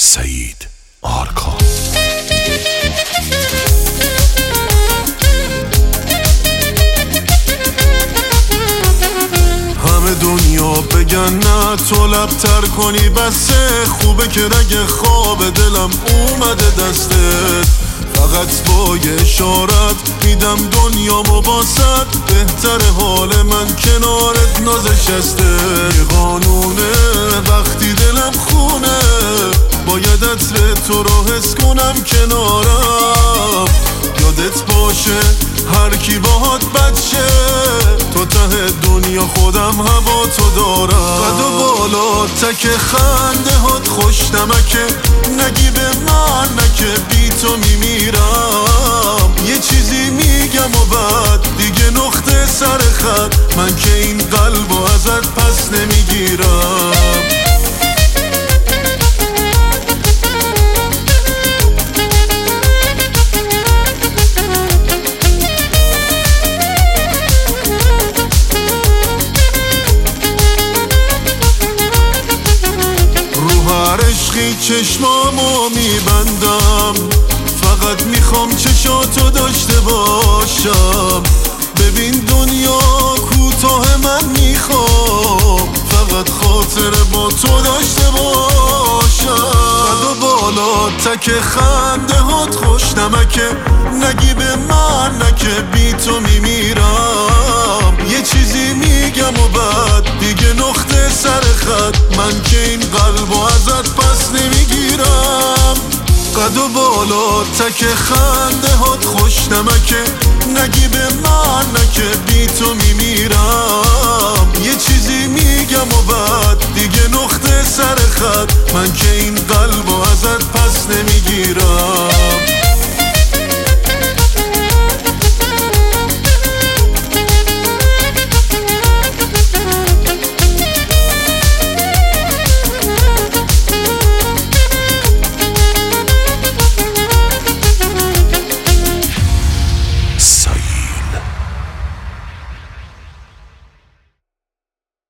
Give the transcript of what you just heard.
سعید آرکان. همه دنیا بگن نه تو لبتر کنی بسه، خوبه که رگ خواب دلم اومده دستت، فقط با یه اشارت میدم دنیا مباست، بهتر حال من کنارت نازشسته. یه قانونه وقتی دلم خونه، باید عطر تو رو حس کنم کنارم، یادت باشه هر کی باهات بچه، تو ته دنیا خودم هوا تو دارم. قد و بالا تک خنده هات خوش نمکه، نگی به من نکه بی تو میمیرم، یه چیزی میگم و بعد دیگه نقطه سر خط، من که این قلبو ازت پس نمیگیرم. چشمامو میبندم، فقط میخوام چشاتو داشته باشم، ببین دنیا کوتاه من میخوام، فقط خاطر با تو داشته باشم. قد و بالا تک خنده هات خوش نمکه، نگی به من نکه بی تو میمیرم، یه چیزی میگم و بعد دیگه نقطه سر خط، من که این قلبو ازت پس نمیگیرم. قد و بالا تک خنده هات خوش نمکه، نگی به من نکه بی تو میمیرم، یه چیزی میگم و بعد دیگه نقطه سر خط، من که این قلبو ازت پس نمیگیرم.